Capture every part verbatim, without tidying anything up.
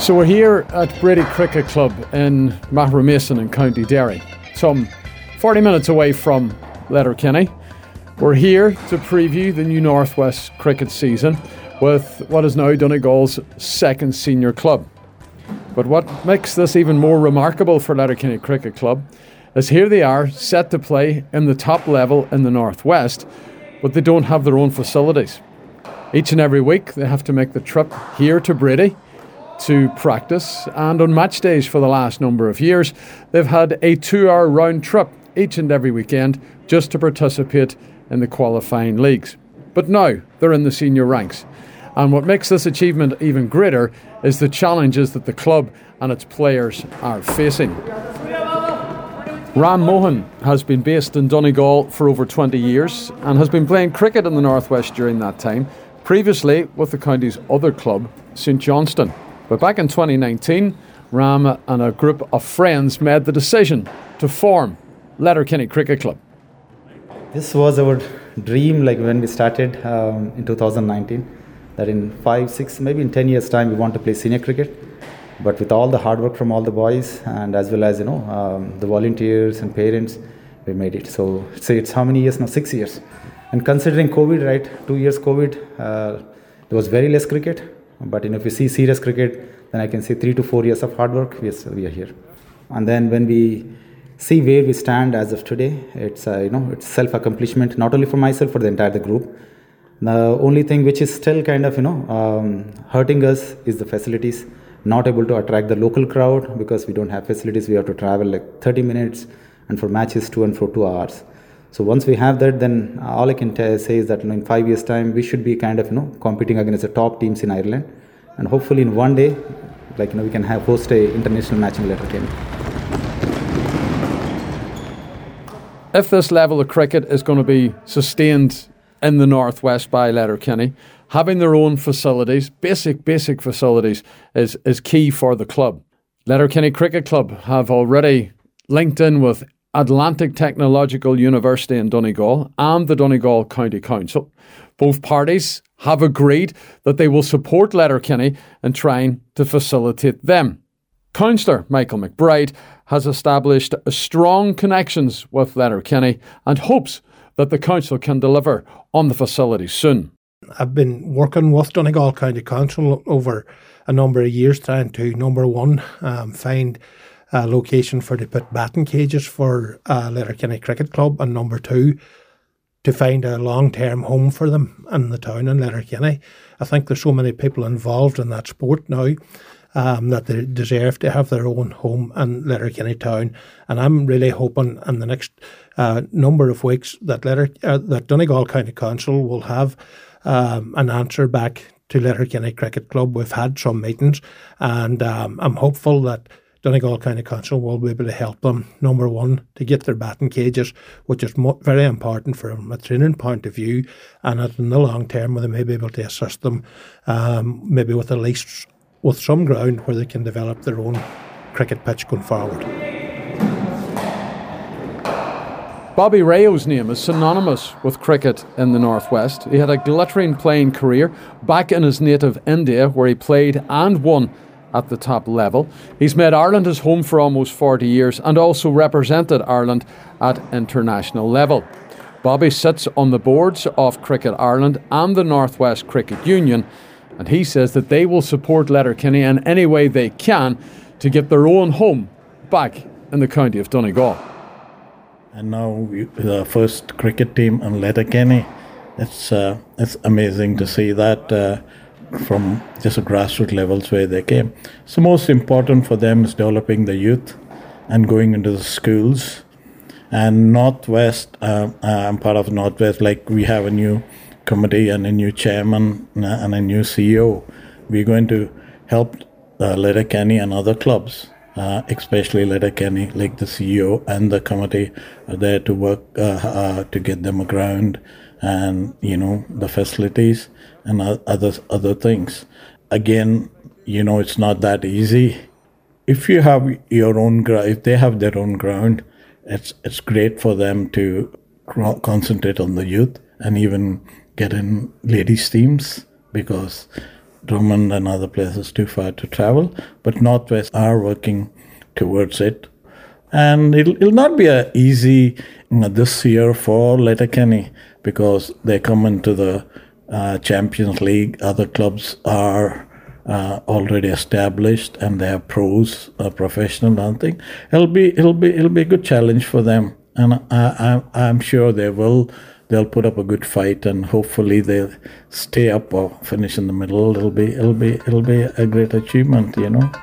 So we're here at Brady Cricket Club in Maghera-Mason in County Derry, some forty minutes away from Letterkenny. We're here to preview the new Northwest cricket season with what is now Donegal's second senior club. But what makes this even more remarkable for Letterkenny Cricket Club is here they are set to play in the top level in the Northwest, but they don't have their own facilities. Each and every week they have to make the trip here to Brady to practice, and on match days for the last number of years they've had a two-hour round trip each and every weekend just to participate in the qualifying leagues. But now they're in the senior ranks, and what makes this achievement even greater is the challenges that the club and its players are facing. Ram Mohan has been based in Donegal for over twenty years and has been playing cricket in the Northwest during that time, previously with the county's other club, Saint Johnstone. But back in twenty nineteen, Ram and a group of friends made the decision to form Letterkenny Cricket Club. This was our dream, like when we started um, in two thousand nineteen, that in five, six, maybe in ten years' time we want to play senior cricket. But with all the hard work from all the boys and as well as, you know, um, the volunteers and parents, we made it. So say it's how many years now? Six years. And considering COVID, right, two years COVID, uh, there was very less cricket. But you know, if you see serious cricket, then I can say three to four years of hard work. Yes, we are here. And then when we see where we stand as of today, it's uh, you know it's self-accomplishment, not only for myself, for the entire the group. The only thing which is still kind of you know um, hurting us is the facilities. Not able to attract the local crowd because we don't have facilities. We have to travel like thirty minutes, and for matches to and for two hours. So once we have that, then all I can t- say is that you know, in five years' time, we should be kind of you know competing against the top teams in Ireland, and hopefully in one day, like you know, we can have host a international match in Letterkenny. If this level of cricket is going to be sustained in the Northwest by Letterkenny, having their own facilities, basic, basic facilities, is, is key for the club. Letterkenny Cricket Club have already linked in with Atlantic Technological University in Donegal and the Donegal County Council. Both parties have agreed that they will support Letterkenny in trying to facilitate them. Councillor Michael McBride has established strong connections with Letterkenny and hopes that the council can deliver on the facilities soon. I've been working with Donegal County Council over a number of years trying to, number one, um, find a location for to put batting cages for uh, Letterkenny Cricket Club, and number two, to find a long-term home for them in the town in Letterkenny. I think there's so many people involved in that sport now um, that they deserve to have their own home in Letterkenny town, and I'm really hoping in the next uh, number of weeks that Letter uh, that Donegal County Council will have um, an answer back to Letterkenny Cricket Club. We've had some meetings, and um, I'm hopeful that Donegal County Council will be able to help them, number one, to get their batting cages, which is mo- very important from a training point of view, and in the long term, they may be able to assist them um, maybe with at least with some ground where they can develop their own cricket pitch going forward. Bobby Rayo's name is synonymous with cricket in the Northwest. He had a glittering playing career back in his native India, where he played and won at the top level. He's made Ireland his home for almost forty years and also represented Ireland at international level. Bobby sits on the boards of Cricket Ireland and the Northwest Cricket Union, and he says that they will support Letterkenny in any way they can to get their own home back in the county of Donegal. And now we, the first cricket team in Letterkenny, it's uh, it's amazing to see that uh, from just a grassroots levels where they came. So most important for them is developing the youth and going into the schools. And Northwest, uh, I'm part of Northwest, like we have a new committee and a new chairman and a new C E O. We're going to help uh, Letterkenny and other clubs, uh, especially Letterkenny, like the C E O and the committee are there to work uh, uh, to get them a ground and, you know, the facilities and other other things. Again, you know, it's not that easy. If you have your own ground, if they have their own ground, it's it's great for them to concentrate on the youth and even get in ladies' teams, because Drummond and other places too far to travel, but Northwest are working towards it. And it'll, it'll not be a easy you know, this year for Letterkenny because they come into the uh, Champions League. Other clubs are uh, already established and they have pros, uh, professional. I think it'll be it'll be it'll be a good challenge for them, and I, I I'm sure they will. They'll put up a good fight, and hopefully they'll stay up or finish in the middle. It'll be it'll be it'll be a great achievement, you know.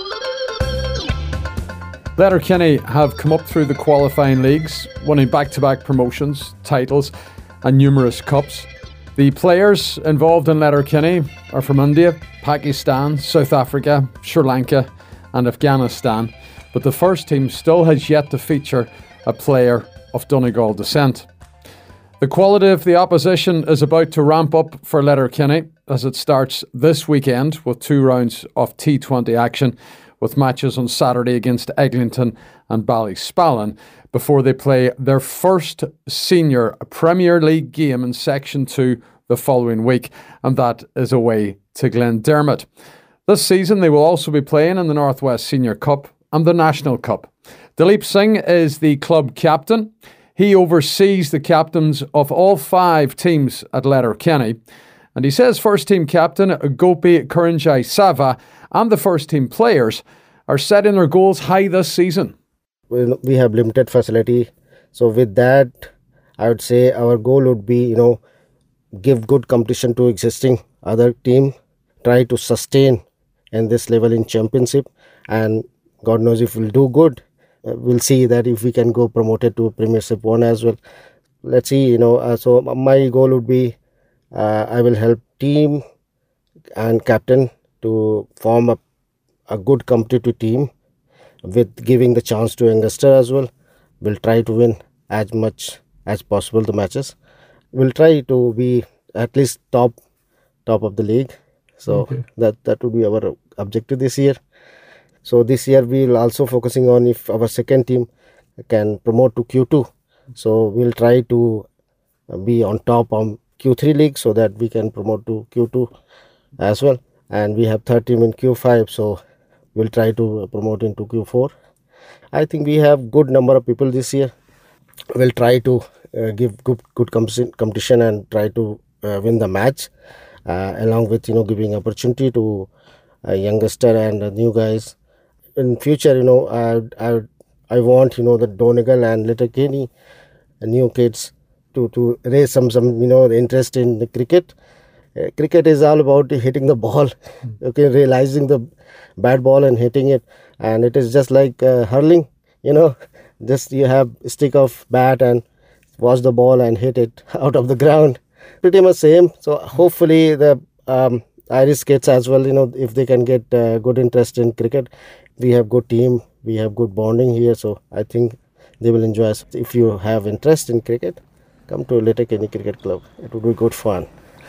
Letterkenny have come up through the qualifying leagues, winning back-to-back promotions, titles and numerous cups. The players involved in Letterkenny are from India, Pakistan, South Africa, Sri Lanka and Afghanistan, but the first team still has yet to feature a player of Donegal descent. The quality of the opposition is about to ramp up for Letterkenny as it starts this weekend with two rounds of T twenty action, with matches on Saturday against Eglinton and Ballyspallin before they play their first senior Premier League game in Section two the following week, and that is away to Glendermot. This season they will also be playing in the Northwest Senior Cup and the National Cup. Dileep Singh is the club captain. He oversees the captains of all five teams at Letterkenny, and he says first team captain Gopi Kuranjai Sava and the first team players are setting their goals high this season. Well, we have limited facility, so with that I would say our goal would be, you know, give good competition to existing other team, try to sustain in this level in championship, and God knows if we'll do good, uh, we'll see that if we can go promoted to Premiership one as well. Let's see, you know, uh, so my goal would be uh, I will help team and captain to form a, a good competitive team with giving the chance to youngster as well. We'll try to win as much as possible the matches. We'll try to be at least top top of the league. So okay. that that would be our objective this year. So this year we'll also focusing on if our second team can promote to Q two. So we'll try to be on top on Q three league so that we can promote to Q two as well. And we have third team in Q five, so we'll try to promote into Q four. I think we have good number of people this year. We'll try to uh, give good good competition and try to uh, win the match, uh, along with, you know, giving opportunity to a youngster and uh, new guys. In future, you know, I I I want, you know, the Donegal and Letterkenny uh, new kids to to raise some some you know interest in the cricket. Uh, cricket is all about hitting the ball, okay, realizing the bad ball and hitting it, and it is just like uh, hurling, you know, just you have stick of bat and watch the ball and hit it out of the ground, pretty much same. So hopefully the um, Irish kids as well, you know, if they can get uh, good interest in cricket, we have good team, we have good bonding here, so I think they will enjoy us. If you have interest in cricket, come to Letterkenny Cricket Club, it would be good fun.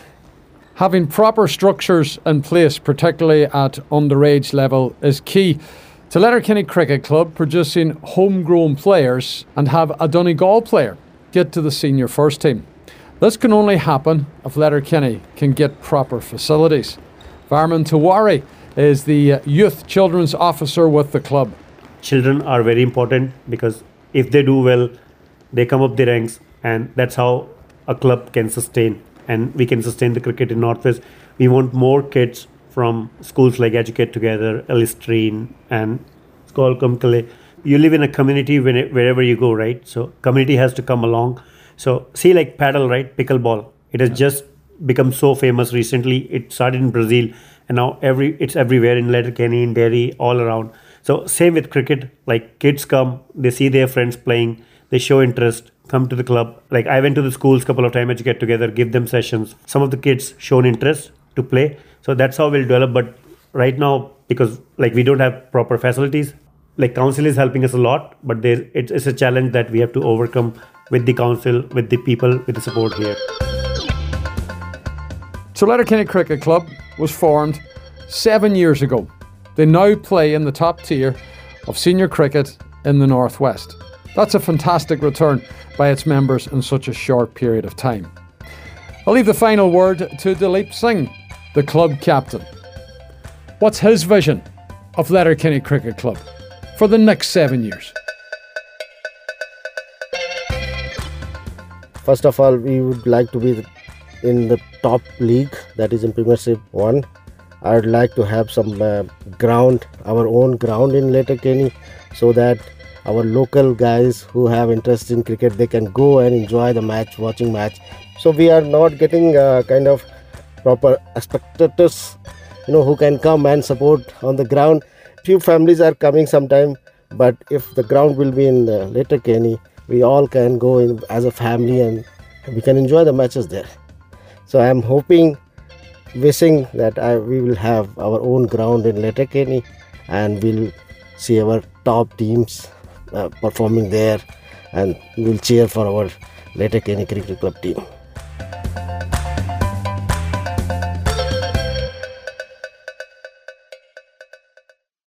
Having proper structures in place, particularly at underage level, is key to Letterkenny Cricket Club producing homegrown players and have a Donegal player get to the senior first team. This can only happen if Letterkenny can get proper facilities. Varman Tiwari is the youth children's officer with the club. Children are very important because if they do well, they come up the ranks, and that's how a club can sustain. And we can sustain the cricket in Northwest. We want more kids from schools like Educate Together, Ellistrine and Skolcombe Calais. You live in a community when it, wherever you go, right? So community has to come along. So see like paddle, right? Pickleball. It has just become so famous recently. It started in Brazil and now every it's everywhere in Letterkenny, in Derry, all around. So same with cricket. Like kids come, they see their friends playing, they show interest, come to the club. Like I went to the schools a couple of times to get together, give them sessions. Some of the kids shown interest to play. So that's how we'll develop. But right now, because like we don't have proper facilities, like council is helping us a lot, but there it's, it's a challenge that we have to overcome with the council, with the people, with the support here. So Letterkenny Cricket Club was formed seven years ago. They now play in the top tier of senior cricket in the Northwest. That's a fantastic return by its members in such a short period of time. I'll leave the final word to Dileep Singh, the club captain. What's his vision of Letterkenny Cricket Club for the next seven years? First of all, we would like to be in the top league, that is in Premiership one. I would like to have some uh, ground, our own ground in Letterkenny, so that our local guys who have interest in cricket, they can go and enjoy the match, watching match. So we are not getting uh, kind of proper spectators, you know, who can come and support on the ground. Few families are coming sometime, but if the ground will be in uh, Letterkenny, we all can go in as a family and we can enjoy the matches there. So I am hoping, wishing that I, we will have our own ground in Letterkenny and we'll see our top teams uh, performing there, and we will cheer for our Letterkenny Cricket Club team.